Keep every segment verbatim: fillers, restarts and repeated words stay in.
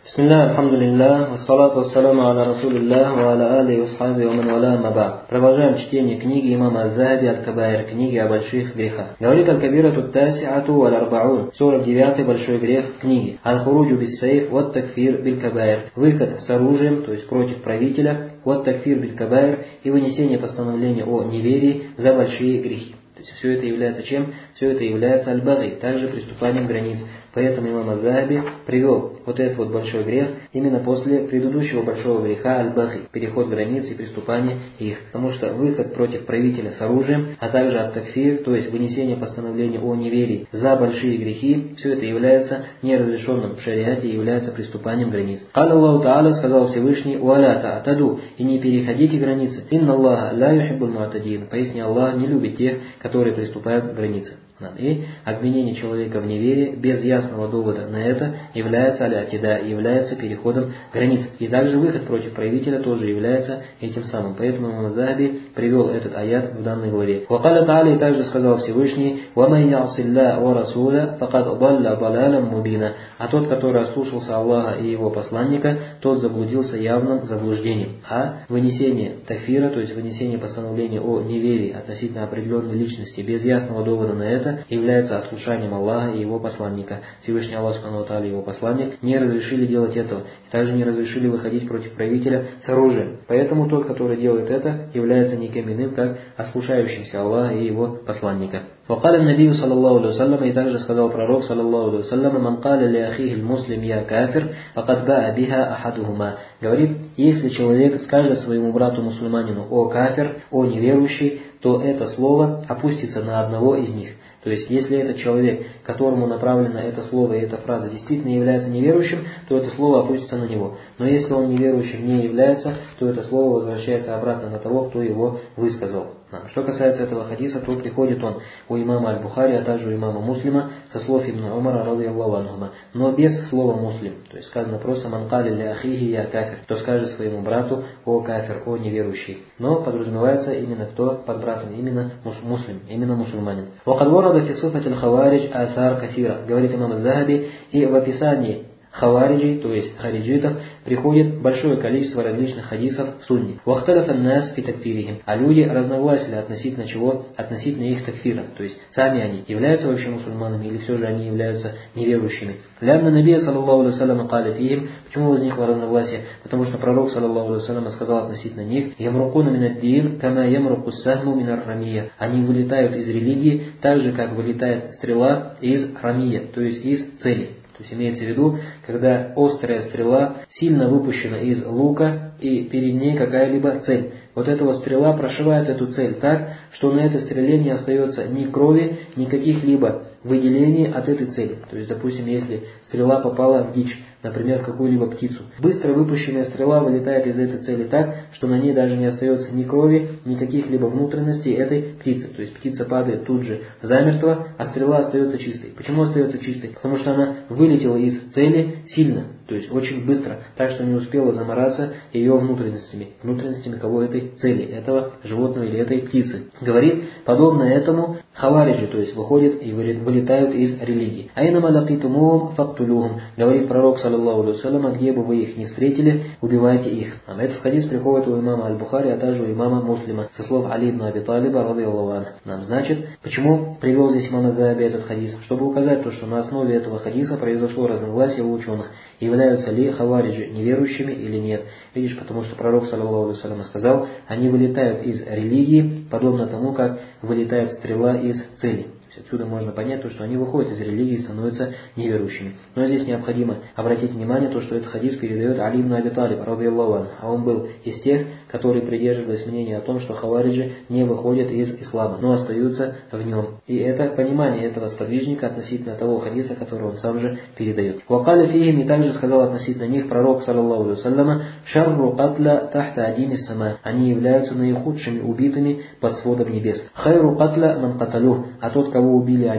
Бисмилля, алхамдулилля, вассалату вассаламу аля расулилля, ва аля али усхаби ва ман валя маба. Продолжаем чтение книги имама Аз-Захаби Аль-Кабаир, книги о больших грехах. Говорит Аль-Кабира туттасиату валь-арбаун, сорок девятый большой грех в книге. Аль-Хуруджу бис-сайф ват такфир биль-кабаир. Выход с оружием, то есть против правителя, ват такфир биль-кабаир, и вынесение постановления о неверии за большие грехи. То есть все это является чем? Все это является аль-баги, также преступлением границ. Поэтому имам Аз-Захаби привел вот этот вот большой грех именно после предыдущего большого греха аль-баги, переход границ и приступание их. Потому что выход против правителя с оружием, а также ат-такфир, то есть вынесение постановления о неверии за большие грехи, все это является неразрешенным в шариате и является приступанием границ. Каль Аллаху Та'аля, сказал Всевышний, «Уаля та'атаду», и не переходите границы. «Инна Аллаха ла юхиббуль му'тадин», поясни, Аллах не любит тех, которые приступают границы. И обвинение человека в неверии без ясного довода на это является аль-атида, является переходом границ. И также выход против правителя тоже является этим самым. Поэтому имам Аз-Захаби привел этот аят в данной главе. Вакаля Та'аля, и также сказал Всевышний, «Ваман я'силля ва расуля, факад далля далялям мубина». А тот, который ослушался Аллаха и его посланника, тот заблудился явным заблуждением. А вынесение такфира, то есть вынесение постановления о неверии относительно определенной личности без ясного довода на это, является ослушанием Аллаха и его посланника. Всевышний Аллах Субхану ва Тааля и его посланник не разрешили делать этого, и также не разрешили выходить против правителя с оружием. Поэтому тот, который делает это, является никем иным, как ослушающимся Аллаха и его посланника. وقال النبي صلى الله عليه وسلم, и также сказал пророк صلى الله عليه وسلم, من قال لأخيه المسلم يا كافر فقد باء بها أحدهما. Говорит, если человек скажет своему брату мусульманину о кафир, о неверующий, то это слово опустится на одного из них. То есть, если этот человек, которому направлено это слово и эта фраза, действительно является неверующим, то это слово опустится на него. Но если он неверующим не является, то это слово возвращается обратно на того, кто его высказал. Что касается этого хадиса, то приходит он у имама Аль-Бухари, а также у имама Муслима со слов Ибн Умара, радийаллаху анхума, но без слова муслим. То есть сказано просто «Ман кали ля ахихи я кафир», кто скажет своему брату о кафир, о неверующий. Но подразумевается именно кто под братом, именно муслим, именно мусульманин. وقد ورد في صفة الخوارج آثار كثيرة, говорит имам Аз-Захаби, и в описании хавариджей, то есть хариджитов, приходит большое количество различных хадисов в сунне. وَاخْتَلَفَ النَّاسُ فِي تَكْفِيرِهِمْ, а люди разногласили относительно чего? Относительно их такфира. То есть сами они являются вообще мусульманами или все же они являются неверующими. لأن النبي صلى الله عليه وسلم قال فيهم, почему возникло разногласие? Потому что пророк صلى الله عليه وسلم сказал относительно них: يَمْرُقُونَ مِنَ الدِّينِ كَمَا يَمْرُقُ السَّهْمُ مِنَ الرَّمِيَّةِ. Они вылетают из религии так же, как вылетает стрела из рамия, то есть из цели. То есть имеется в виду, когда острая стрела сильно выпущена из лука и перед ней какая-либо цель. Вот эта вот стрела прошивает эту цель так, что на этой стреле не остается ни крови, ни каких-либо выделений от этой цели. То есть, допустим, если стрела попала в дичь, например, в какую-либо птицу, быстро выпущенная стрела вылетает из этой цели так, что на ней даже не остается ни крови, ни каких-либо внутренностей этой птицы. То есть птица падает тут же замертво, а стрела остается чистой. Почему остается чистой? Потому что она вылетела из цели сильно, то есть очень быстро, так что не успела замораться ее внутренностями. Внутренностями кого? Этой цели, этого животного или этой птицы. Говорит, подобно этому хавариджи, то есть выходят и вылетают из религии. Айнама лакитумухум фактулюхум, говорит пророк, саллаллаху алейхи ва саллям, где бы вы их не встретили, убивайте их. А этот хадис приходит у имама Аль-Бухари, а также у имама Муслима, со слов Али ибн Аби Талиба, радийаллаху анху. Нам значит, почему привел здесь имам Аз-Захаби этот хадис? Чтобы указать то, что на основе этого хадиса произошло разногласие у ученых, являются ли хавариджи неверующими или нет. Видишь, потому что пророк, саллаллаху алейхи ва саллям, сказал, они вылетают из религии, подобно тому, как вылетает стрела из цели. Отсюда можно понять то, что они выходят из религии и становятся неверующими. Но здесь необходимо обратить внимание то, что этот хадис передает Али ибн Аби Талиб, радийаллаху анху, а он был из тех, которые придерживались мнения о том, что хавариджи не выходят из ислама, но остаются в нем. И это понимание этого сподвижника относительно того хадиса, который он сам же передает. Вакаля фихим, и также сказал относительно них пророк, саллаллаху алейхи ва саллям, шарру катля тахта адими сама, они являются наихудшими убитыми под сводом небес. Хайру катля ман каталюх, а тот, кого убили они,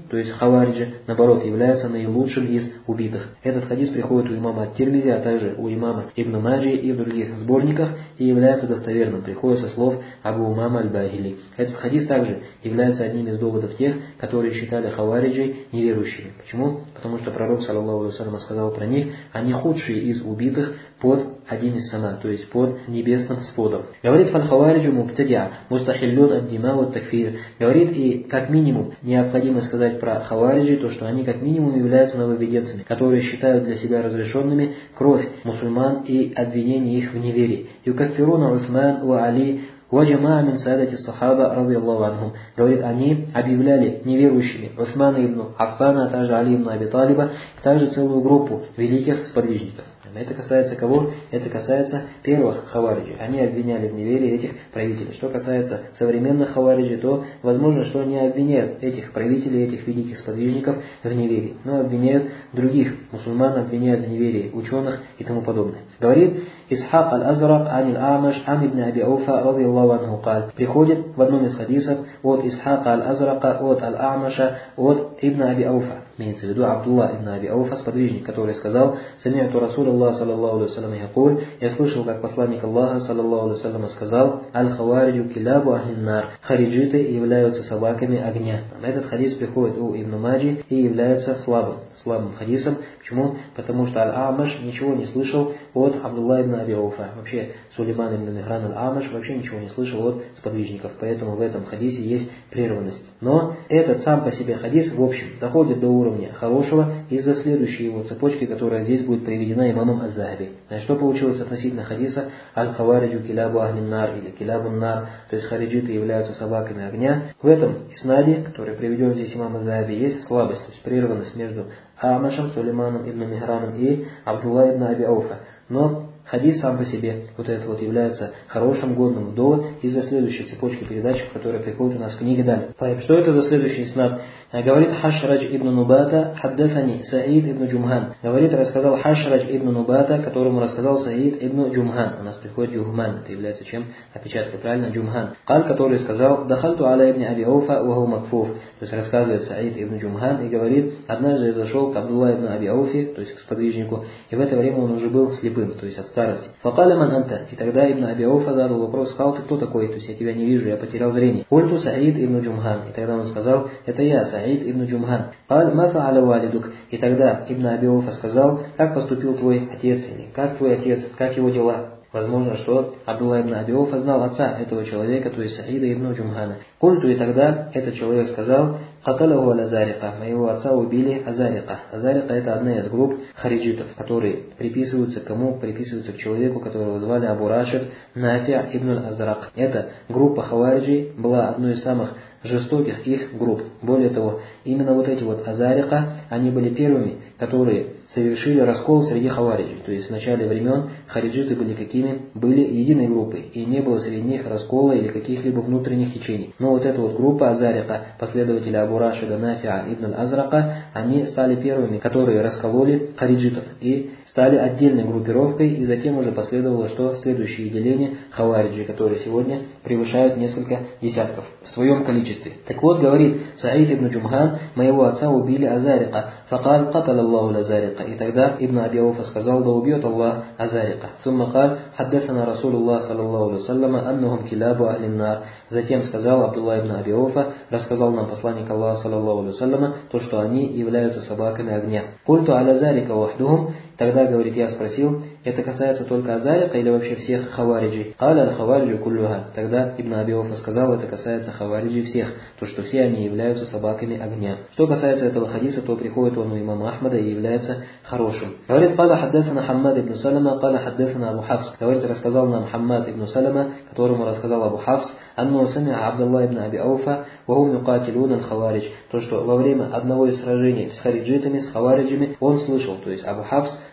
то есть хавариджи, наоборот, является наилучшим из убитых. Этот хадис приходит у имама ат-Тирмизи, а также у имама Ибн Маджи и в других сборниках и является достоверным, приходит со слов Абу Умама аль-Бахили. Этот хадис также является одним из доводов тех, которые считали хавариджей неверующими. Почему? Потому что пророк, саллаллаху алейхи ва саллям, сказал про них: они худшие из убитых под один из сама, то есть под небесным сводом. Говорит: фаль-хавариджу мубтадиа, мустахиллюн ад-дима ва такфир. Говорит, и как минимум необходимо сказать про хавариджей то, что они как минимум являются нововведенцами, которые считают для себя разрешенными кровь мусульман и обвинение их в неверии. Юкаффируна Усман ва Али «Ваджама мин саадати сахаба радийаллаху анхум». Говорит, они объявляли неверующими Усмана ибн Аффана, а также Али ибн Аби Талиба, также целую группу великих сподвижников. Это касается кого? Это касается первых хавариджей. Они обвиняли в неверии этих правителей. Что касается современных хавариджей, то возможно, что не обвиняют этих правителей, этих великих сподвижников в неверии, но обвиняют других мусульман, обвиняют в неверии ученых и тому подобное. Говорит Исхак аль-Азрак ан аль-Амаш ан ибн Аби Ауфа радийаллаху анху каль. Приходит в одном из хадисов от Исхака аль-Азрака, от аль-Амаша, от ибн Аби Ауфа. Имеется в виду Абдулла ибн Аби Ауфа, сподвижник, который сказал: «Сами'ту Расул Аллах, саллаллаху алейхи ва саллям, якуль». Я слышал, как посланник Аллаха, саллаллаху алейхи ва саллям, сказал: «Аль-хавариджу килябу ахлин-нар». Хариджиты являются собаками огня. Этот хадис приходит у Ибн Маджи и является слабым, слабым хадисом. Почему? Потому что Аль-Амаш ничего не слышал от Абдулла ибн Аби Ауфа. Вообще Сулейман ибн Михран Аль-Амаш вообще ничего не слышал от сподвижников. Поэтому в этом хадисе есть прерванность. Но этот сам по себе хадис, в общем, доходит до уровня хорошего из-за следующей его цепочки, которая здесь будет приведена имамом Аз-Захаби. Значит, что получилось относительно хадиса «Аль-хавариджу килябу ахлин-нар» или «килябун-нар», то есть хариджиты являются собаками огня. В этом иснаде, который приведен здесь имам Аз-Захаби, есть слабость, то есть прерванность между Амашем, Сулейманом ибн Михраном и Абдулла ибн Аби Ауфа. Но хадис сам по себе, вот это вот является хорошим, годным довод из-за следующей цепочки передач, которая приходит у нас в книге далее. Что это за следующий иснад? Говорит Хашрадж ибн Нубата, хаддафани Саид ибн Джумхан. Говорит, рассказал Хашрадж ибн Нубата, которому рассказал Саид ибн Джумхан. У нас приходит Джухман, это является чем? Опечаткой, правильно? Джумхан. Каль, который сказал: «Дахальту аля ибн Аби Ауфа ваху макфуф». То есть рассказывает Саид ибн Джумхан и говорит: однажды я зашел к Абдулла ибн Аби Ауфи, то есть к сподвижнику, и в это время он уже был слепым, то есть от старости. Факаля ман анта. И тогда ибн Аби Ауфа задал вопрос, сказал: «Ты кто такой? То есть я тебя не вижу, я потерял зрение». Ульту Саид ибн Джумхан. И тогда он сказал: «Это я, Саид ибн Джумхан». Каль ма фа'аля валидук. И тогда ибн Аби Ауфа сказал: «Как поступил твой отец?» Или «Как твой отец? Как его дела?» Возможно, что Абдулла ибн Аби Ауфа знал отца этого человека, то есть Саида ибн Джумхана. Культу, и тогда этот человек сказал: «Каталаху аль-Азарика». Моего отца убили Азарика. Азарика — это одна из групп хариджитов, которые приписываются кому? Приписываются к человеку, которого звали Абу Рашид Нафи' ибн аль-Азрак. Эта группа хавариджей была одной из самых жестоких их групп. Более того, именно вот эти вот Азарика, они были первыми, которые совершили раскол среди хавариджей. То есть в начале времен хариджиты были какими? Были единой группой, и не было среди них раскола или каких-либо внутренних течений. Но вот эта вот группа Азарика, последователи Абу Рашида Нафи'а ибн аль-Азрака, они стали первыми, которые раскололи хариджитов и стали отдельной группировкой, и затем уже последовало что? Следующее деление хавариджей, которые сегодня превышают несколько десятков в своем количестве. Так вот, говорит Саид ибн Джумхан: «Моего отца убили Азарика». Факаль катал Аллаху Азарика. И тогда ибн Аби Ауфа сказал: «Да убьет Аллах Азарика». Сумма каль хаддасана Расулуллах саллаллаху алейхи ва саллям аннахум килябу ахлин-нар. Затем сказал Абдулла ибн Аби Ауфа, рассказал нам посланник Аллаха саллаллаху алейхи ва саллям, то, что они являются собаками огня. Культу аля зарика вахдухум. Тогда, говорит, я спросил: это касается только Азарика или вообще всех хавариджей? Аля аль-хавариджу куллюха. Тогда ибн Аби Ауфа сказал: это касается хавариджей всех, то, что все они являются собаками огня. Что касается этого хадиса, то приходит он у имама Ахмада и является хорошим. Говорит: «Каля хаддасана Хаммад ибн Салама, каля хаддасана Абу Хафс». Говорит, рассказал нам Хаммад ибн Салама, которому рассказал Абу Хафс, анну сами'а Абдулла ибн Аби Ауфа, вахум юкатилун аль-хаваридж. То, что во время одного из сражений с хариджитами, с хавариджами, он слышал, то есть Абу Хафс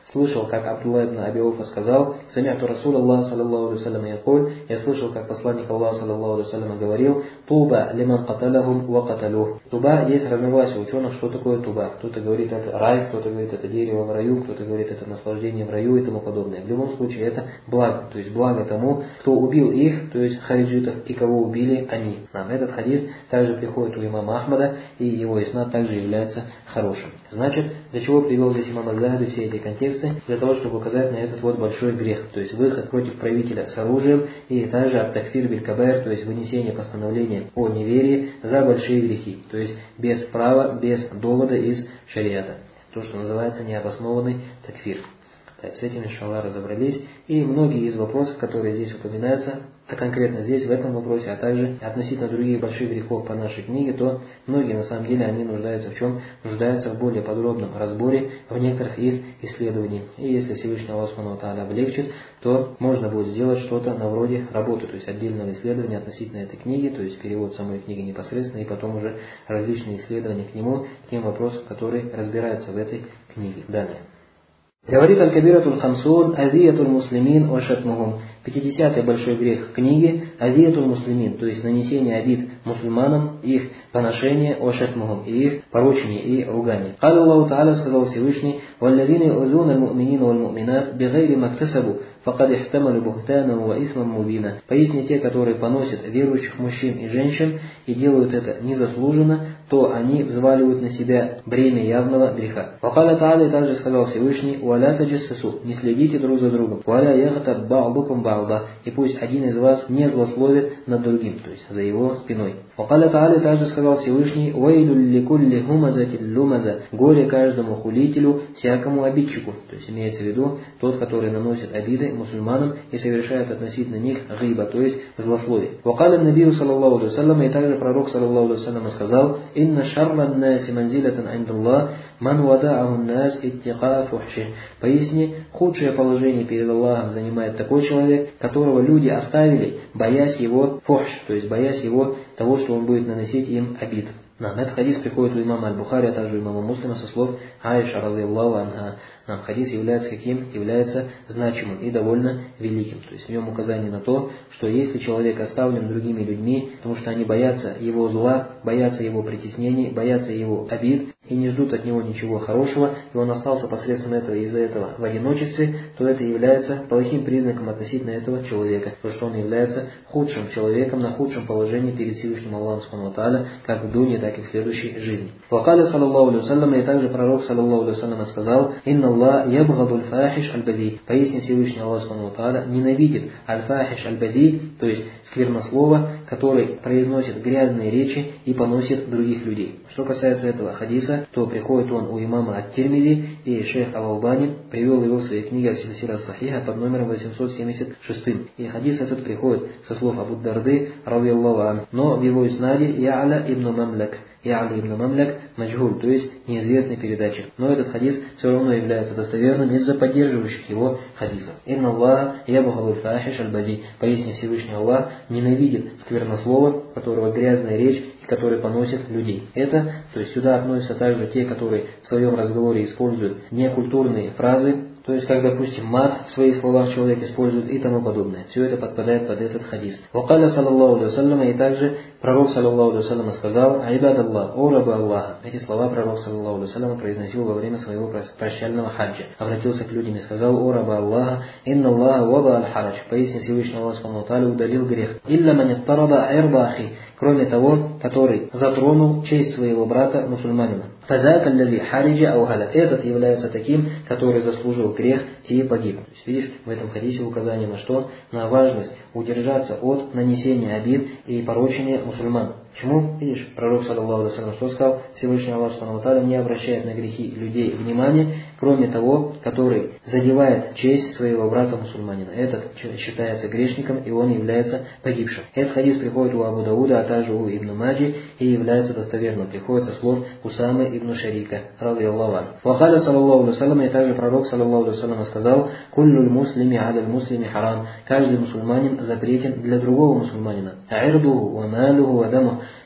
слышал, как Абдулла ибн Аби Ауфа сказал: «Сами'ту Расулаллах саллаллаху алейхи ва саллям якуль», я слышал, как посланник Аллаха саллаллаху алейхи ва саллям говорил: «Туба лиман каталахум ва каталух». Туба, есть разногласия ученых, что такое туба. Кто-то говорит, это рай, кто-то говорит, это дерево в раю, кто-то говорит, это наслаждение в раю и тому подобное. В любом случае, это благо, то есть благо тому, кто убил их, то есть хариджитов, и кого убили они. Нам этот хадис также приходит у имама Ахмада, и его иснад также является хорошим. Значит, для чего привел здесь имам аль-Захаби все эти контексты? Для того, чтобы указать на этот вот большой грех, то есть выход против правителя с оружием, и также ат-такфир биль-кабаир, то есть вынесение постановления о неверии за большие грехи, то есть без права, без довода из шариата. То, что называется необоснованный такфир. Так, с этим, иншаллах, разобрались. И многие из вопросов, которые здесь упоминаются, а конкретно здесь, в этом вопросе, а также относительно других больших грехов по нашей книге, то многие, на самом деле, они нуждаются в чем? Нуждаются в более подробном разборе в некоторых из исследований. И если Всевышний Аллах Субхану ва Тааля облегчит, то можно будет сделать что-то на вроде работы, то есть отдельного исследования относительно этой книги, то есть перевод самой книги непосредственно, и потом уже различные исследования к нему, к тем вопросам, которые разбираются в этой книге. Далее. Говорит Аль-Кабиратуль Хамсун азиятуль муслимин ва шатмухум. пятидесятый большой грех книги азиятуль муслимин, то есть нанесение обид мусульманам, их поношение, ва шатмухум, и их порочение и ругание. Кали Аллаху Та'аля, сказал Всевышний: «Валлазина юзуна аль-му'минина валь-му'минат бигайри мактасабу, факад ихтамалу бухтаном ва исмам мубина». Поясни, те, которые поносят верующих мужчин и женщин и делают это незаслуженно, то они взваливают на себя бремя явного греха. Вакаля Та'аля, также сказал Всевышний: «Валя таджассасу», не следите друг за другом. «Валя ягтаб ба'дукум ба'да», и пусть один из вас не злословит над другим, то есть за его спиной. Вакаля Та'аля, также сказал Всевышний: «Вайлю ликулли хумазатил лумаза», горе каждому хулителю, всякому обидчику, то есть имеется в виду тот, который наносит обиды мусульманам и совершает относительно них гиба, то есть злословие. Вакаля набию саллаллаху алейхи ва саллям, и также пророк саллаллаху алейхи ва саллям сказал: «Инна шарран наси манзилатан индаллах ман вада'аху нас иттиқа фухши». Поясни, худшее положение перед Аллахом занимает такой человек, которого люди оставили, боясь его фухш, то есть боясь его того, что он будет наносить им обид. Нам этот хадис приходит у имама Аль-Бухари, а также у имама Муслима со слов Аиша разъяллаху анха. Нам хадис является каким? Является значимым и довольно великим. То есть в нем указание на то, что если человек оставлен другими людьми, потому что они боятся его зла, боятся его притеснений, боятся его обид и не ждут от него ничего хорошего, и он остался посредством этого из-за этого в одиночестве, то это является плохим признаком относительно этого человека, потому что он является худшим человеком, на худшем положении перед Всевышним Аллахом Субхану ва Тааля, как в дуне, так и в следующей жизни. Вакаля саллаллаху алейхи ва саллям, и также пророк саллаллаху алейхи ва саллям сказал: «Инна Аллах ябгадуль фахиш аль-бади». Поясни, Всевышний Аллах Субхану ва Тааля ненавидит аль-фахиш аль-бади, то есть сквернослова, который произносит грязные речи и поносит других людей. Что касается этого хадиса, то приходит он у имама ат-Тирмизи, и шейх Ал-Албани привел его в своей книге «Ас-Сильсила ас-Сахиха» под номером восемьсот семьдесят шесть. И хадис этот приходит со слов Абу Дарды разъяллаху анху, но в его иснаде Я'ля ибн Мамляк. Я'ля ибн Мамляк маджгуль, то есть неизвестный передатчик. Но этот хадис все равно является достоверным из-за поддерживающих его хадисов. «Инна Аллах ябгадуль фахиш аль-бади». Поясни, Всевышний Аллах ненавидит сквернослова, которого грязная речь и который поносит людей. Это, то есть сюда относятся также те, которые в своем разговоре используют некультурные фразы, то есть, как, допустим, мат в своих словах человек использует и тому подобное. Все это подпадает под этот хадис. Вакаля саллаллаху алейхи ва саллям, и также пророк саллаллаху алейхи ва саллям сказал: «Айбад Аллах, о рабы Аллаха». Эти слова пророк саллаллаху алейхи ва саллям произносил во время своего прощального хаджа. Обратился к людям и сказал: «О рабы Аллаха, инна Аллаха вада аль-харадж». Поясни, Всевышний Аллах Субхану ва Тааля удалил грех. «Илля ман иттараба ирба ахи», кроме того, который затронул честь своего брата мусульманина. «Фазака аллази хариджа ау халяк». Этот является таким, который заслужил грех и погиб. То есть, видишь, в этом хадисе указание на что? На важность удержаться от нанесения обид и порочения мусульман. Почему? Видишь, пророк саллаллаху алейхи ва саллям что сказал? Всевышний Аллах Субхану ва Тааля не обращает на грехи людей внимания, кроме того, который задевает честь своего брата мусульманина. Этот считается грешником, и он является погибшим. Этот хадис приходит у Абу Дауда, а также у Ибн Маджи, и является достоверным. Приходит со слов Усамы ибн Шарика, разъяллаху анху. Вакаля саллаллаху алейхи ва саллям, и также пророк саллаллаху алейхи ва саллям сказал: «Куллюль муслими адаль муслими харам». Каждый мусульманин запретен для другого мусульманина. А'ирдуху ва малюху ва дамуху.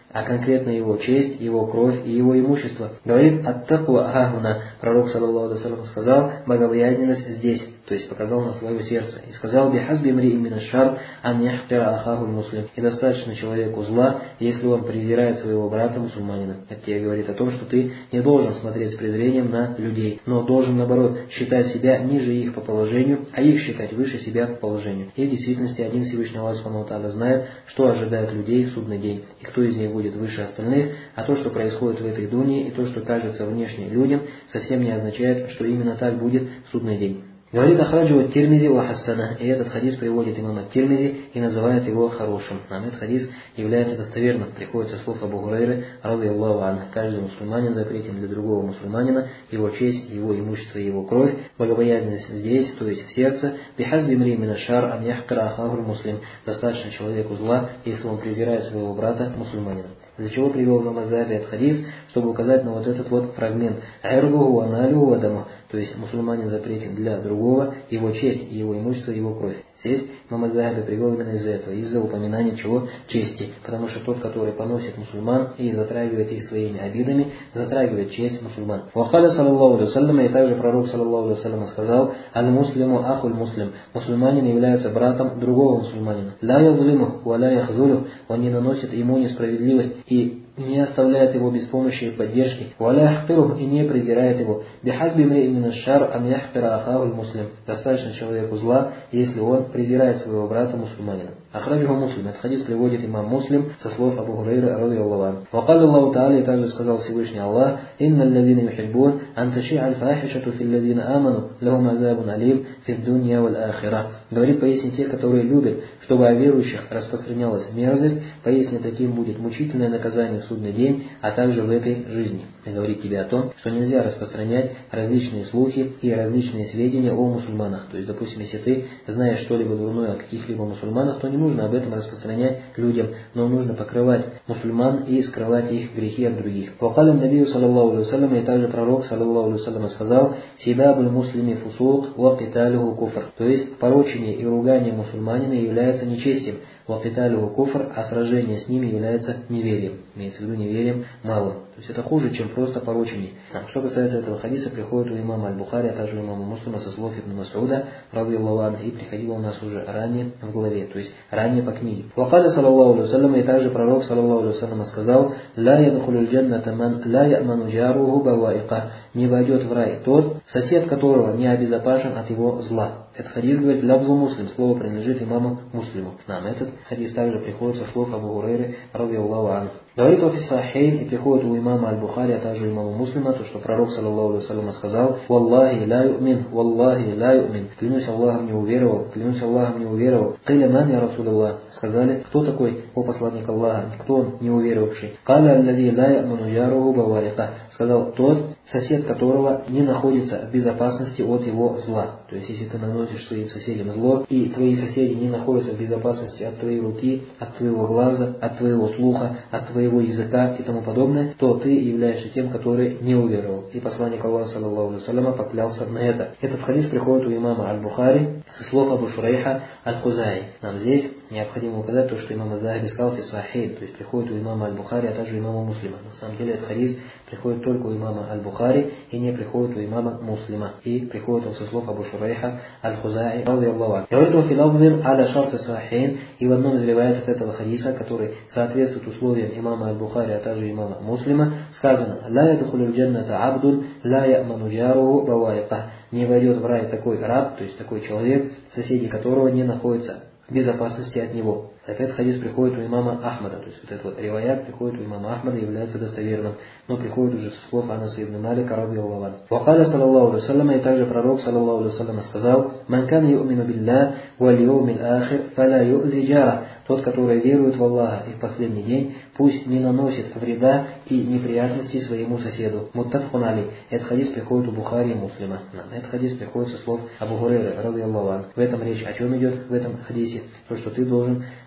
а конкретно его честь, его кровь и его имущество. Говорит ат-таква хахуна. Пророк, саллаллаху алейхи ва саллям, сказал: богобоязненность здесь, то есть показал на свое сердце. И сказал: бихазби мри'ин мин аш-шар ан яхтира ахаху муслим. И достаточно человеку зла, если он презирает своего брата мусульманина. Это тебе говорит о том, что ты не должен смотреть с презрением на людей, но должен, наоборот, считать себя ниже их по положению, а их считать выше себя по положению. И в действительности один Всевышний Аллах Субхану ва Тааля знает, что ожидает людей в судный день, и кто из них будет выше остальных, а то, что происходит в этой дуне, и то, что кажется внешне людям, совсем не означает, что именно так будет в судный день. Говорит ахраджу ат-Тирмизи ва хассана, и этот хадис приводит имам ат-Тирмизи и называет его хорошим. Нам этот хадис является достоверным, приходит со слов Абу Хурайры, радийаллаху анху: каждый мусульманин запретен для другого мусульманина, его честь, его имущество и его кровь, богобоязненность здесь, то есть в сердце, бихазби мри'ин мин аш-шар ан яхкира ахаху муслим, достаточно человеку зла, если он презирает своего брата мусульманина. Из-за чего привел имам ат-Захаби этот хадис, чтобы указать на вот этот вот фрагмент «Ирдуху ва малюху ва даму», то есть мусульманин запретен для другого, его честь, его имущество, его кровь. Здесь имам ат-Захаби привел именно из-за этого, из-за упоминания чего? Чести. Потому что тот, который поносит мусульман и затрагивает их своими обидами, затрагивает честь мусульман. Вахаля саллаллаху алейхи ва саллям, и также пророк саллаллаху алейхи ва саллям сказал: «Аль-муслиму ахуль муслим». Мусульманин является братом другого мусульманина. «Ла язлиму ва ла яхзулю». Он не наносит ему несправедливость и не оставляет его без помощи и поддержки. «Валя яхтиру», и не презирает его. «Бихазби мри'ин мин аш-шар ан яхтира ахаху муслим». Достаточно человеку зла, если он презирает своего брата мусульманина. Ахраджуху Муслим. Этот хадис приводит имам Муслим со слов Абу Хурайры, радийаллаху анху. Вакаль Аллаху Та'аля, и также сказал Всевышний Аллах: «Инна аллазина юхиббун ан таши'а аль-фахишату фил лазина аману лахум азабун алим фид дунья валь ахира». Говорит: поистине те, которые любят, чтобы о верующих распространялась мерзость, поистине таким будет мучительное наказание в судный день, а также в этой жизни. И говорит тебе о том, что нельзя распространять различные слухи и различные сведения о мусульманах. То есть, допустим, если ты знаешь что-либо дурное о каких-либо мусульманах, то не нужно об этом распространять людям, но нужно покрывать мусульман и скрывать их грехи от других. Вакаля набию саллаллаху алейхи ва саллям, и также пророк саллаллаху алейхи ва саллям сказал: «Сибабуль муслими фусук ва киталюху куфр». То есть, порочение и ругание мусульманина является нечестием. Ва киталюху куфр, а сражение с ними является неверием. Имеется в виду неверием малым. То есть это хуже, чем просто порочение. А что касается этого хадиса, приходит у имама Аль-Бухари, а также у имама Муслима со слов Ибн Мас'уда, радийаллаху анху, и приходило у нас уже ранее в главе, то есть ранее по книге. Вакаля саллаллаху алейхи ва саллям, и также пророк саллаллаху алейхи ва саллям сказал: «Ла ядхулюль джанната ман ла я'ману джаруху баваика». Не войдет в рай тот, сосед которого не обезопасен от его зла. Этот хадис говорит лавзу Муслим, слово принадлежит имаму Муслиму. Нам этот хадис также приходит со слов Абу Хурайры, радийаллаху анху. Говорит о фиссахейн, и приходит у имама Аль-Бухари, а также у имама Муслима, то, что пророк саллаллаху алейхи ва саллям сказал: «Валлахи ла ю'мин, валлахи ла ю'мин». Клянусь Аллахом, не уверовал, клянусь Аллахом, не уверовал. «Киля ман я Расулаллах». Сказали: кто такой, о посланник Аллаха, кто он, не уверовавший? «Каля аллади ла я'ману джаруху баварика». Сказал: тот, сосед которого не находится в безопасности от его зла. То есть, если ты наносишь своим соседям зло, и твои соседи не находятся в безопасности от твоей руки, от твоего глаза, от твоего слуха, от твоего языка и тому подобное, то ты являешься тем, который не уверовал. И посланник Аллаха саллаллаху алейхи ва саллям поклялся на это. Этот хадис приходит у имама Аль-Бухари со слов Абу Шурайха Аль-Хузаи. Нам здесь необходимо указать то, что имам ат-Захаби сказал фи сахейн, то есть приходит у имама Аль-Бухари, а также у имама Муслима. На самом деле этот хадис приходит только у имама Аль-Бухари и не приходит у имама Муслима. И приходит он со слов Абу Шурайха Аль-Хузаи, радийаллаху анху. Говорит он: «Филавзин аля шарты сахейн». И в одном из риваятов этого хадиса, который соответствует условиям имама Аль-Бухари, а также имама Муслима, сказано: «Ла ядхулюль джанната абдун ла я'ману джаруху баваика». Не войдет в рай такой раб, то есть такой человек, соседи которого не находятся в безопасности от него. Опять хадис приходит у имама Ахмада, то есть вот этот вот риваят приходит у имама Ахмада и является достоверным, но приходит уже со слов Анаса ибн Малика, радийаллаху анху. Вакаля саллаллаху алейхи ва саллям, и также пророк саллаллаху алейхи ва саллям сказал: «Ман кана ю'мину билля валь йоумил ахир фаля ю'зи джара». Тот, который верует в Аллаха и в последний день, пусть не наносит вреда и неприятностей своему соседу. Муттафакун алейх. Этот хадис приходит у Бухари и Муслима. Этот хадис приходит со слов Абу Хурайры, радийаллаху анху. В этом речь о чем идет в этом хадисе? То, что ты должен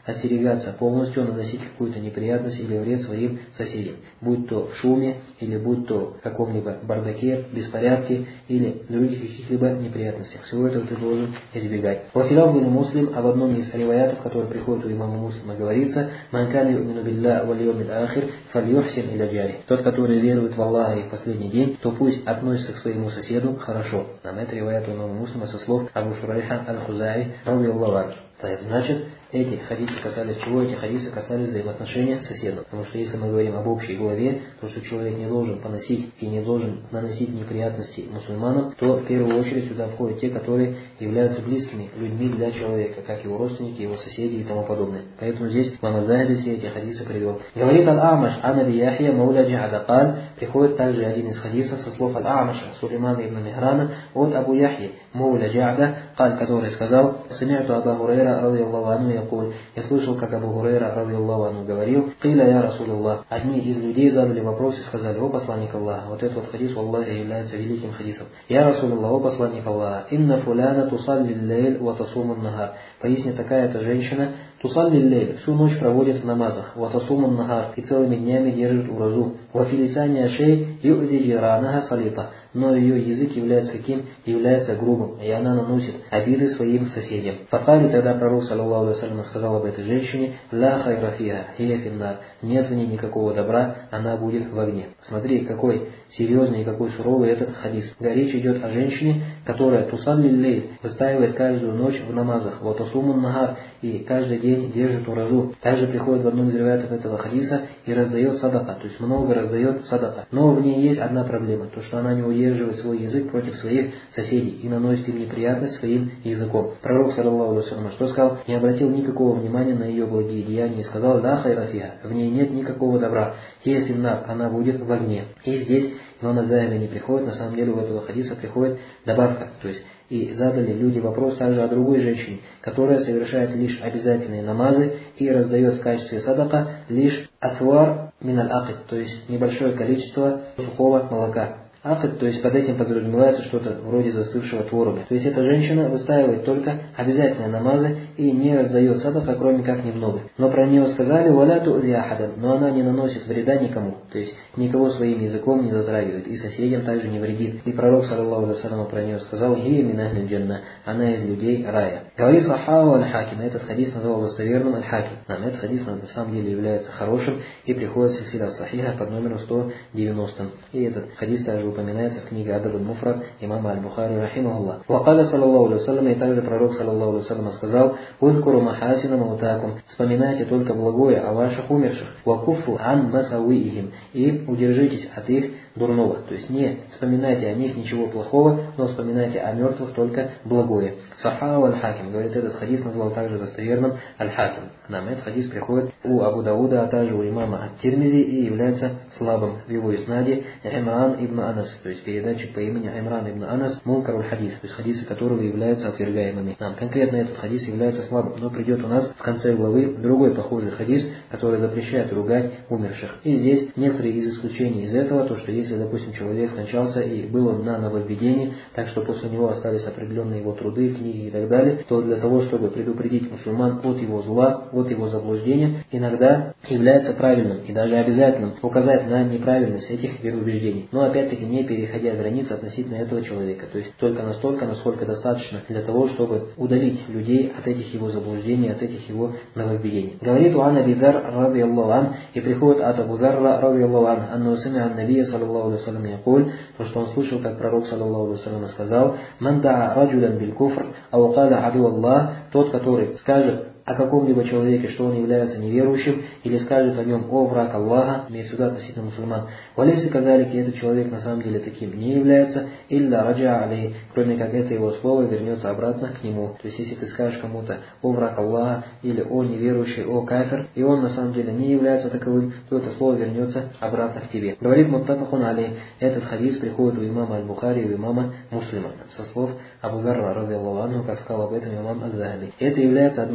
остерегаться полностью наносить какую-то неприятность или вред своим соседям, будь то в шуме, или будь то в каком-либо бардаке, беспорядке, или других каких-либо неприятностях. Всего этого ты должен избегать. Вафилавдули муслим, об одном из риваятов, который приходит у имама Муслима, говорится: «Ман кан ю'мину билля валь йомил ахир, фальюхсин иля джари». Тот, который верует в Аллаха и в последний день, то пусть относится к своему соседу хорошо. Нам это риваят у имама Муслима со слов Абу Шурайха аль-Хузаи радийаллаху анху. Значит, эти хадисы касались чего? Эти хадисы касались взаимоотношения с соседом. Потому что если мы говорим об общей главе, то что человек не должен поносить и не должен наносить неприятности мусульманам, то в первую очередь сюда входят те, которые являются близкими людьми для человека, как его родственники, его соседи и тому подобное. Поэтому здесь имам Аззахаби все эти хадисы привел. Говорит Аль-Амаш ан Аби Яхья мауля Джа'да каль, приходит также один из хадисов со слов Аль-Амаша Сулеймана ибн Михрана от Абу Яхьи мауля Джа'да каль, который сказал: «Сами'ту Аба Хурайра радийаллаху анху якуль». Я слышал, как Абу Хурайра радийаллаху анху говорил: «Киля я Расулуллах». Одни из людей задали вопрос и сказали: «О посланник Аллаха». Вот этот вот хадис, Аллаха, является великим хадисом. «Я Расулуллах, о посланник Аллаха, инна фуляна тусалли лейль ва тасумун нахар». Поясни, такая-то женщина тусалли лейль, всю ночь проводит в намазах, ва тасумун нахар, и целыми днями держит уразу, ва филисани ашей ю'зи джиранаха салита, но ее язык является каким? Является грубым, и она наносит обиды своим соседям. Факали, тогда пророк, саллаллаху алейхи ва саллям, сказал об этой женщине: «Ла хайра фиха, хия финнар». Нет в ней никакого добра, она будет в огне. Смотри, какой серьезный и какой суровый этот хадис. Речь идет о женщине, которая тусалли лейль, выстаивает каждую ночь в намазах, вот асумун нагар, и каждый день держит уразу. Также приходит в одном из риваятов этого хадиса и раздает садака, то есть много раздает садака. Но в ней есть одна проблема, то что она не удерживает свой язык против своих соседей и наносит им неприятность своим языком. Пророк, саллаллаху алейхи ва саллям, что сказал? Не обратил никакого внимания на ее благие деяния и сказал: «Ла хайра фиха», в ней нет никакого добра, хия финнар, она будет в огне. И здесь имам Аззахаби не приходит, на самом деле у этого хадиса приходит добавка, то есть и задали люди вопрос также о другой женщине, которая совершает лишь обязательные намазы и раздает в качестве садака лишь атвар миналь акид, то есть небольшое количество сухого молока. Акид, то есть под этим подразумевается что-то вроде застывшего творога. То есть эта женщина выстаивает только обязательные намазы и не раздает садака, кроме как немного. Но про нее сказали: «Валя ту'зи ахадан», но она не наносит вреда никому, то есть никого своим языком не затрагивает, и соседям также не вредит. И пророк, саллаллаху алейхи ва саллям, про нее сказал: «Хия мин ахлиль джанна», она из людей рая. Говорит Сахаху аль-Хаким, этот хадис назвал достоверным аль-Хаким. Нам этот хадис на самом деле является хорошим и приходит в сильсила сахиха под номером сто девяносто. И этот хадис также упоминается в книге Адаб аль-Муфрад имама аль-Бухари рахимахуллах. Вакаля саллаллаху алейхи ва саллям, и также пророк, саллаллаху алейхи ва саллям, сказал: «Удхуру махасина маутакум», вспоминайте только благое о ваших умерших, вакуфу ан масауихим, и удержитесь от их дурного, то есть не вспоминайте о них ничего плохого, но вспоминайте о мертвых только благое. Сахаху аль-Хаким, говорит, этот хадис назвал также достоверным аль-Хаким. Нам этот хадис приходит у Абу Дауда, а также у имама ат-Тирмизи и является слабым в его иснаде Имран ибн Анас, то есть передатчик по имени Имран ибн Анас мункаруль хадис, то есть хадисы которого являются отвергаемыми. Нам конкретно этот хадис является слабым, но придет у нас в конце главы другой похожий хадис, который запрещает ругать умерших. И здесь некоторые из исключений из этого, то что если, допустим, человек скончался и был он на нововведении, так что после него остались определенные его труды, книги и так далее, то для того, чтобы предупредить мусульман от его зла, от его заблуждения, иногда является правильным и даже обязательным указать на неправильность этих вероубеждений. Но опять-таки не переходя границы относительно этого человека. То есть только настолько, насколько достаточно для того, чтобы удалить людей от этих его заблуждений, от этих его нововведений. Говорит у Аби Дар радийаллаху ан, и приходит от Абу Зарра радийаллаху ан, анну сами'а ан-набия саллаллаху алейхи ва саллям якуль, то что он слышал, как пророк саллаллаху алейхи ва саллям сказал: «Ман да'a раджулян биль куфр, ау каля аду Аллах», тот, который скажет о каком-либо человеке, что он является неверующим, или скажет о нем: «О враг Аллаха», имеется в виду относительно мусульман. Валейси казалики, этот человек на самом деле таким не является, илля раджа алей, кроме как это его слово вернется обратно к нему. То есть если ты скажешь кому-то: «О враг Аллаха», или «О неверующий», «О кафир», и он на самом деле не является таковым, то это слово вернется обратно к тебе. Говорит муттафакун алей, этот хадис приходит у имама аль-Бухари и у имама Муслима, со слов Абу Зарра радийаллаху анху, как сказал об этом имам Аззахаби. Это является одной из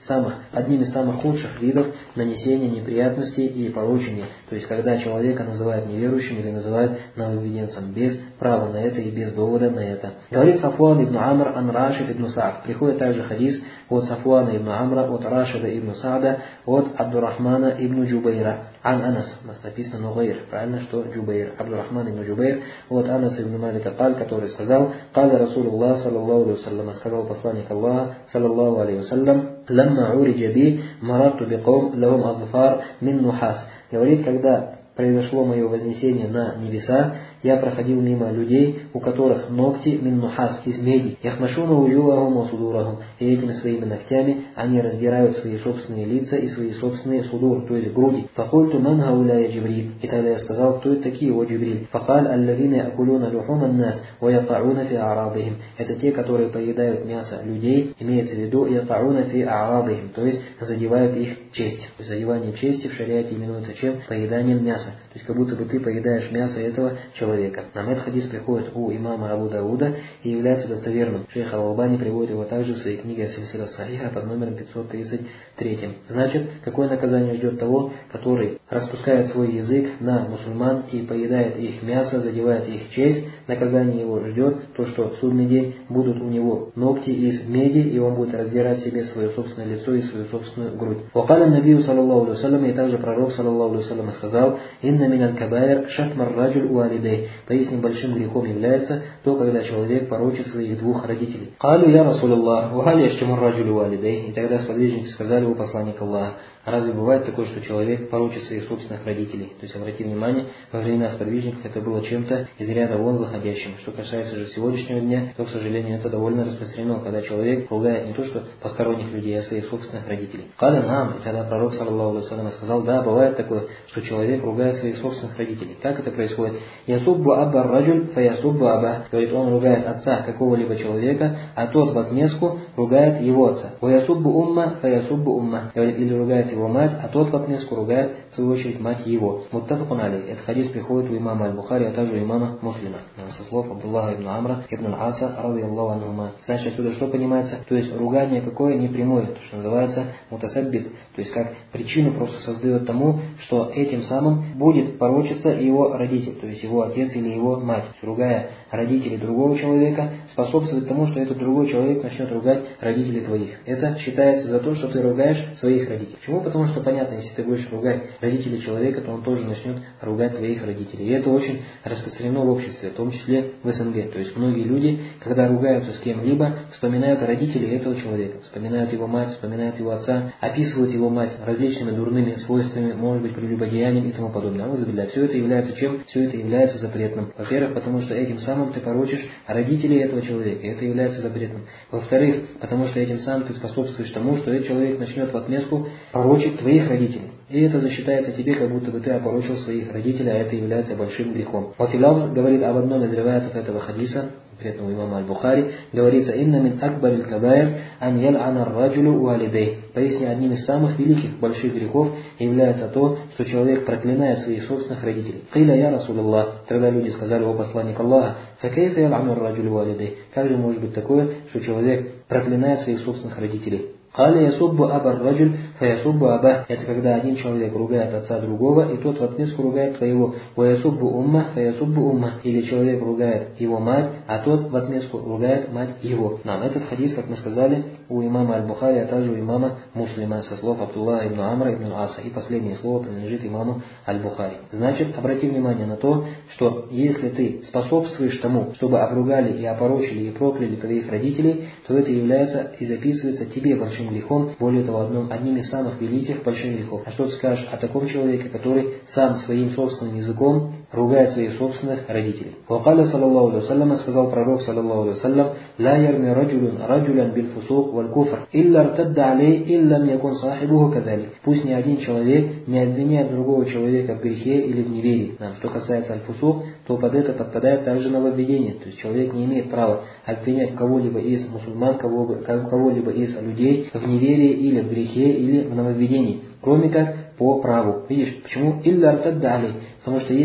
самых, одним из самых худших видов нанесения неприятностей и порочения. То есть, когда человека называют неверующим или называют нововведенцем без права на это и без довода на это. Говорит Сафуан ибн Амр ан Рашид ибн Саад. Приходит также хадис от Сафуана ибн Амра, от Рашида ибн Саада, от Абдурахмана ибн Джубайра. Ан Анас. У нас написано Нугайр. Правильно, что Джубайр. Абдурахман ибн Джубайр. От Анас ибн Малика Каль, который сказал: Каля Расулуллах саллаллаху алейхи вассалям, сказал посланник Аллаха саллаллаху алейхи вассалям: Ламма уриджа би марарту бикаум лахум адфар мин нухас. Говорит, когда произошло мое вознесение на небеса, я проходил мимо людей, у которых ногти мин нухас, из меди, яхмашуна уджулахум ва судурахум, и этими своими ногтями они раздирают свои собственные лица и свои собственные судур, то есть груди. Факульту ман хауля Джибриль, и тогда я сказал: кто это такие, о Джибриль? Факаль аллазина акулуна лухум аннас ва якауна фи а'радихим. Это те, которые поедают мясо людей, имеется в виду якауна фи а'радихим, то есть задевают их честь. То есть задевание чести в шариате именуется чем? Поеданием мяса. То есть как будто бы ты поедаешь мясо этого человека. Нам этот хадис приходит у имама Абу Дауда и является достоверным. Шейх Ал-Албани приводит его также в своей книге Сильсила Сахиха под номером пятьсот тридцать три. Значит, какое наказание ждет того, который распускает свой язык на мусульман и поедает их мясо, задевает их честь? Наказание его ждет то, что в судный день будут у него ногти из меди, и он будет раздирать себе свое собственное лицо и свою собственную грудь. Вакаля набию саллаллаху алейхи вассалям, и также пророк саллаллаху алейхи вассалям сказал: Инна миналь кабаир шатмар раджуль уалидей. Поистине большим грехом является то, когда человек порочит своих двух родителей. Калю я Расулаллах, вахаль яштамур раджуль уалидей. И тогда сподвижники сказали: у посланника Аллаха, разве бывает такое, что человек порочит своих собственных родителей? То есть, обрати внимание, во времена сподвижников это было чем-то из ряда вон выходящим. Что касается же сегодняшнего дня, то, к сожалению, это довольно распространено, когда человек ругает не то, что посторонних людей, а своих собственных родителей. Каля нам, и тогда пророк саллаллаху алейхи вассалям сказал: да, бывает такое, что человек ругает своих собственных родителей. Как это происходит? Ясуббу абба раджуль фаясуббу аба. Говорит, он ругает отца какого-либо человека, а тот в отместку ругает его отца. Ваясуббу умма фаясуббу умма. Говорит, или ругает его мать, а тот в отместку ругает, в свою очередь, мать его. Муттафакун алей. Этот хадис приходит у имама Аль-Бухари, а также у имама Муслима. Со слов Абдуллаха ибн Амра ибн Аса, радийаллаху анхума. Значит, отсюда что понимается? То есть ругание какое? Не прямое, то, что называется мутасаббиб. То есть как причину просто создает тому, что этим самым будет порочиться его родитель, то есть его отец или его мать. Ругая родителей другого человека, способствует тому, что этот другой человек начнет ругать родителей твоих. Это считается за то, что ты ругаешь своих родителей. Почему? Потому что понятно, если ты будешь ругать родителей человека, то он тоже начнет ругать твоих родителей. И это очень распространено в обществе, в том числе в СНГ. То есть многие люди, когда ругаются с кем-либо, вспоминают родителей этого человека, вспоминают его мать, вспоминают его отца, описывают его мать различными дурными свойствами, может быть, прелюбодеянием и тому подобное. Все это является чем? Все это является запретным. Во-первых, потому что этим самым ты порочишь родителей этого человека, и это является запретным. Во-вторых, потому что этим самым ты способствуешь тому, что этот человек начнет в отместку порочить твоих родителей. И это засчитается тебе, как будто бы ты опорочил своих родителей, а это является большим грехом. Вафилавз говорит об одном из риваятов этого хадиса, конкретно у имама Аль-Бухари, говорится: «Инна мин акбариль кабаир ан ял'ана раджулю уалидей». Поясни, одним из самых великих больших грехов является то, что человек проклинает своих собственных родителей. «Киля я Расулаллах». Тогда люди сказали: о посланник Аллаха, «Факейфа ял'ану раджулю уалидей». Как же может быть такое, что человек проклинает своих собственных родителей? «Кали ясуббу абар раджуль фаясуббу аба». Это когда один человек ругает отца другого, и тот в отместку ругает твоего. «Ваясуббу умма фаясуббу умма». Или человек ругает его мать, а тот в отместку ругает мать его. Нам этот хадис, как мы сказали, у имама Аль-Бухари, а также у имама Муслима, со слов Абдуллаха ибн Амра ибн Аса. И последнее слово принадлежит имаму Аль-Бухари. Значит, обрати внимание на то, что если ты способствуешь тому, чтобы обругали и опорочили и прокляли твоих родителей, то это является и записывается тебе большим грехом, более того, одним, одним из самых великих больших грехов. А что ты скажешь о таком человеке, который сам своим собственным языком ругает своих собственных родителей? Вакаля саллаллаху алейхи вассалям, сказал пророк саллаллаху алейхи вассалям: «Ла ярми раджулюн раджулян биль фусук валь куфр, илля ртадда алей, иллам якун сахибуху кадалик». Пусть ни один человек не обвиняет другого человека в грехе или в неверии. Нам, что касается аль-фусук, то под это подпадает также нововведение. То есть человек не имеет права обвинять кого-либо из мусульман, кого-либо из людей в неверии или в грехе или в нововведении, кроме как по праву. Видишь, почему? Илля артадда алей. Потому что если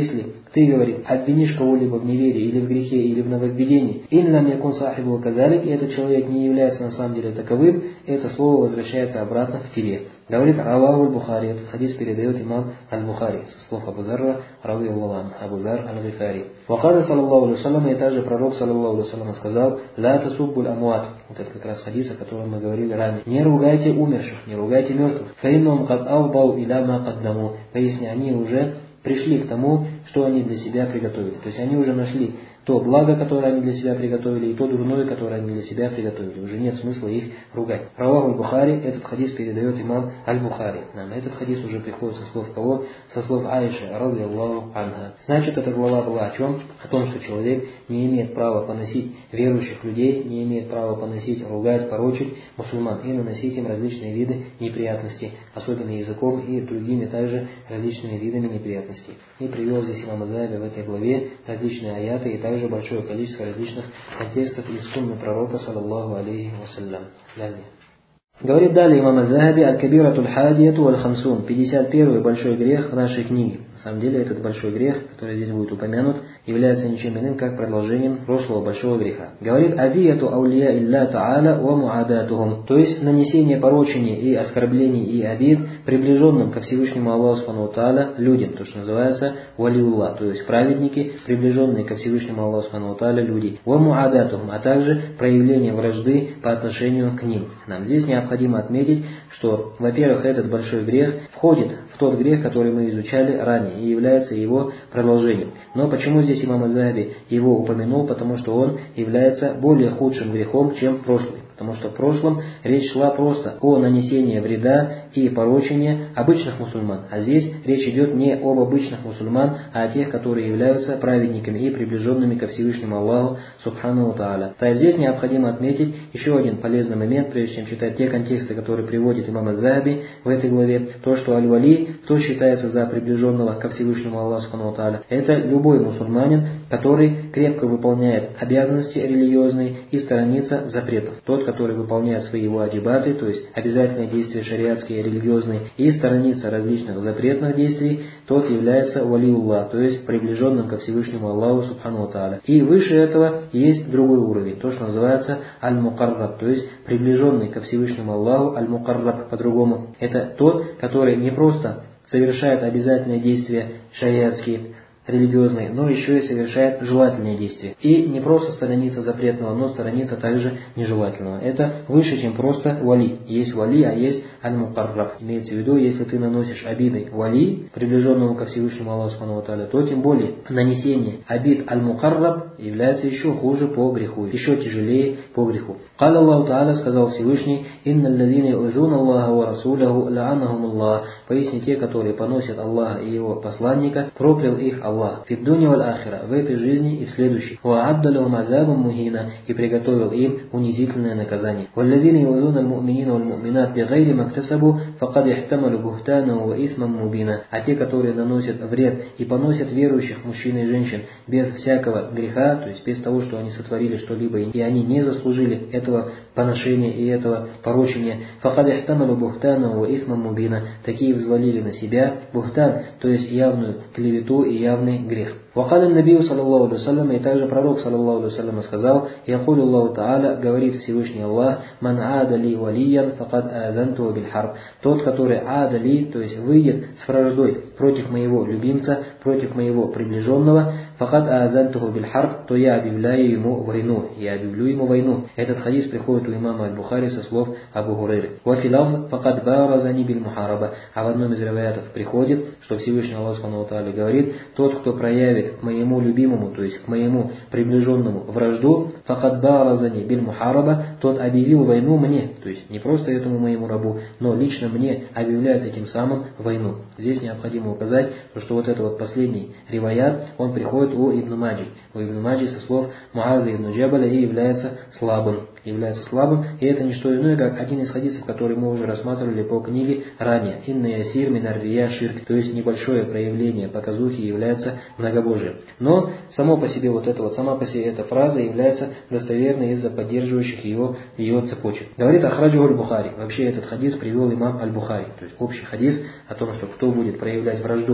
ты, говорит, обвинишь кого-либо в неверии или в грехе, или в нововведении, «ин лам якун сахибу казалик», и этот человек не является на самом деле таковым, это слово возвращается обратно в тире. Говорит Раваху аль-Бухари, этот хадис передает имам аль-Бухари, со слов Абу Зарра, ради Аллаху анху, Абу Зар аль-Гифари. Вакада саллаллаху алейхи вассалям, и также пророк саллаллаху алейхи вассалям сказал, «Ла тасуббуль амуат», вот это как раз хадис, о котором мы говорили ранее, «Не ругайте умерших, не ругайте мертвых, фаиннум кад авбау иля ма каддаму», поясни, они уже пришли к тому, что они для себя приготовили. То есть они уже нашли то благо, которое они для себя приготовили, и то дурное, которое они для себя приготовили. Уже нет смысла их ругать. Раваху аль-Бухари, этот хадис передает имам аль-Бухари. Нам этот хадис уже приходит со слов кого? Со слов Аиши, ради Аллаху анха. Значит, эта глава была о чем? О том, что человек не имеет права поносить верующих людей, не имеет права поносить, ругать, порочить мусульман и наносить им различные виды неприятностей, особенно языком и другими также различными видами неприятностей. И привел здесь имам Азаби в этой главе различные аяты и также большое количество различных контекстов из сунны пророка, саллаллаху алейхи вассалям. Далее. Говорит далее имам Аз-Захаби, «Аль-Кабиратуль хадияту валь-хамсун», пятьдесят первый большой грех в нашей книге. На самом деле этот большой грех, который здесь будет упомянут, является ничем иным, как продолжением прошлого большого греха. Говорит, «Адияту аулия илля та'аля ва муадатухум», то есть нанесение порочений и оскорблений и обид приближенным ко Всевышнему Аллаху субхану ва тааля людям, то, что называется валиулла, то есть праведники, приближенные ко Всевышнему Аллаху субхану ва тааля люди, ва муадатухум, а также проявление вражды по отношению к ним. Нам здесь необходимо отметить, что, во-первых, этот большой грех входит в тот грех, который мы изучали ранее, и является его продолжением. Но почему здесь имам Аз-Захаби его упомянул? Потому что он является более худшим грехом, чем прошлый. Потому что в прошлом речь шла просто о нанесении вреда и порочении обычных мусульман. А здесь речь идет не об обычных мусульман, а о тех, которые являются праведниками и приближенными ко Всевышнему Аллаху субхану ва тааля. Так здесь необходимо отметить еще один полезный момент, прежде чем читать те контексты, которые приводит имам Аз-Захаби в этой главе. То, что аль-вали, кто считается за приближенного ко Всевышнему Аллаху субхану ва тааля, это любой мусульманин, который крепко выполняет обязанности религиозные и сторонится запретов. Тот, который выполняет свои ваджибаты, то есть обязательные действия шариатские, религиозные, и сторонится различных запретных действий, тот является валиулла, то есть приближенным ко Всевышнему Аллаху субхану ва тааля. И выше этого есть другой уровень, то, что называется аль-мукарраб, то есть приближенный ко Всевышнему Аллаху, аль-мукарраб по-другому. Это тот, который не просто совершает обязательные действия шариатские, религиозные, но еще и совершает желательные действия. И не просто сторониться запретного, но сторониться также нежелательного. Это выше, чем просто вали. Есть вали, а есть аль-мукарраб. Имеется в виду, если ты наносишь обиды вали, приближенному ко Всевышнему Аллаху субхану ва тааля, то тем более нанесение обид аль-мукарраб является еще хуже по греху, еще тяжелее по греху. Кал Аллаху Тааля, сказал Всевышний, «Инна аллазина юзуна Аллаха ва расуляху ла'анахум Аллах». Поясни, те, которые поносят Аллаха и его посланника, проклял их Аллах. Фид дуни валь ахира, в этой жизни и в следующей. Ва адда лахум азабам мухина, и приготовил им унизительное наказание. Валлазина юзуна аль-му'минина валь-му'минат бигайри мактасабу, факад ихтамалу бухтану ва исмам мубина. А те, которые наносят вред и поносят верующих мужчин и женщин без всякого греха, то есть без того, что они сотворили что-либо, и они не заслужили этого поношения и этого порочения, факад ихтамалу бухтану ва исмам мубина, такие взвалили на себя бухтан, то есть явную клевету и явный грех. Вакаля набию саллаллаху алейхи вассалям, и также пророк саллаллаху алейхи вассалям сказал, якулю Аллаху Тааля, говорит Всевышний Аллах, ман адали валиян факад азанту биль харб, тот, который адали, то есть выйдет с враждой против моего любимца, против моего приближенного, факад азанту биль харб, то я объявляю ему войну, я объявлю ему войну. Этот хадис приходит у имама аль-Бухари со слов Абу Хурайры. Вафилавз факад баразани биль мухараба, а в одном из риваятов приходит, что Всевышний Аллах субхану ва тааля говорит, тот, кто проявит к моему любимому, то есть к моему приближенному вражду, факад баразани биль мухараба, тот объявил войну мне, то есть не просто этому моему рабу, но лично мне объявляет этим самым войну. Здесь необходимо указать, что вот этот вот последний риваят, он приходит у Ибн Маджи. У Ибн Маджи со слов Муаза ибн Джабаля и является слабым. Является слабым, и это не что иное, как один из хадисов, который мы уже рассматривали по книге ранее. Инна ясир минар рия ширк, то есть небольшое проявление показухи является многобожием. Но само по себе вот это вот, сама по себе эта фраза является достоверной из-за поддерживающих ее, ее цепочек. Говорит Ахраджу аль-Бухари. Вообще этот хадис привел имам аль-Бухари. То есть общий хадис о том, что кто будет проявлять вражду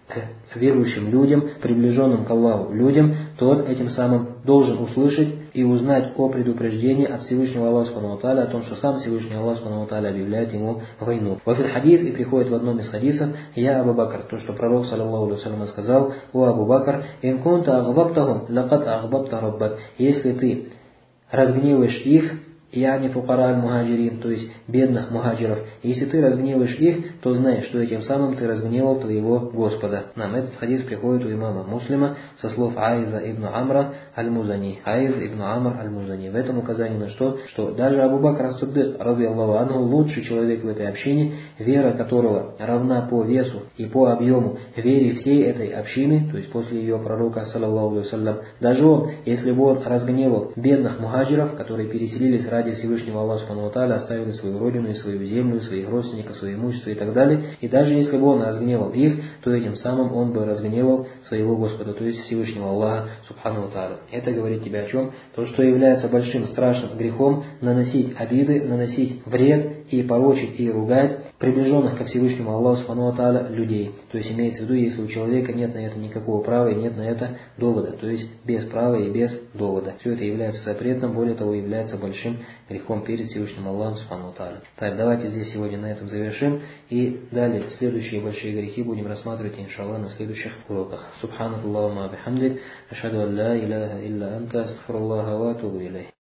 к верующим людям, приближенным к Аллаху людям, тот этим самым должен услышать и узнать о предупреждении от Всевышнего Аллаха Субхану ва Тааля, о том, что сам Всевышний Аллах Субхану ва Тааля объявляет ему войну. Вафил хадис, и приходит в одном из хадисов: «Я Абу Бакр», то, что пророк, саллаллаху алейхи ва саллям, сказал: «О Абу Бакр, ин кунта агбабтахум, лакад агбабта раббак». Если ты разгневаешь их, яни фукара аль-мухаджирин, то есть бедных мухаджиров. Если ты разгневаешь их, то знай, что этим самым ты разгневал твоего Господа. Нам этот хадис приходит у имама Муслима со слов Аиза ибн Амра аль-Музани. Аиз ибн Амр аль-Музани. В этом указание на что? Что даже Абу Бакр ас-Сиддик, радийаллаху анху, лучший человек в этой общине, вера которого равна по весу и по объему вере всей этой общины, то есть после ее пророка, саллаллаху алейхи ва саллям, даже он, если бы он разгневал бедных мухаджиров, которые переселились ради Всевышнего Аллаха Субхану ва Тааля, оставили свою родину и свою землю, своих родственников, свое имущество и так далее. И даже если бы он разгневал их, то этим самым он бы разгневал своего Господа, то есть Всевышнего Аллаха Субхану ва Тааля. Это говорит тебе о чем? То, что является большим страшным грехом наносить обиды, наносить вред и порочить и ругать приближенных ко Всевышнему Аллаху Субхану ва Тааля людей. То есть имеется в виду, если у человека нет на это никакого права и нет на это довода, то есть без права и без довода. Все это является запретным, более того, является большим грехом перед Всевышним Аллахом Субхану ва Тааля. Так, давайте здесь сегодня на этом завершим, и далее следующие большие грехи будем рассматривать, иншаллах, на следующих уроках. Субханакаллахумма бихамдик, ашхаду ан ла иляха илля анта, астагфируллаха ва атубу илейх.